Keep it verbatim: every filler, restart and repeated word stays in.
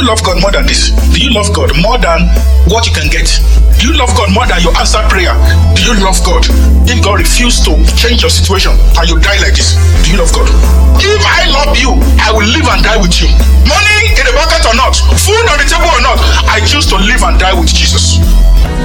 love God more than this? Do you love God more than what you can get? Do you love God more than your answered prayer? Do you love God? If God refused to change your situation and you die like this, do you love God? If I love you, I will live and die with you. Money in the bucket or not, food on the table or not, I choose to live and die with Jesus.